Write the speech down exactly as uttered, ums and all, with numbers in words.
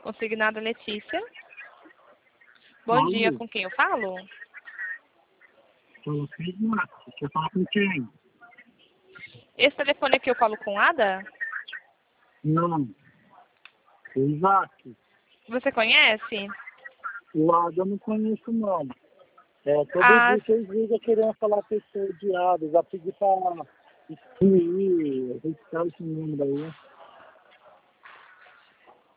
Consignada Letícia. Bom Oi. dia, com quem eu falo? Eu fiz nada. Você fala com quem? Esse telefone aqui eu falo com Ada? Não. O Isaac. Você conhece? O Ada eu não conheço, não. É, todo Ah, dia que eles ligam querendo falar pessoa de Ada. Já pedi pra excluir, registrar esse número aí.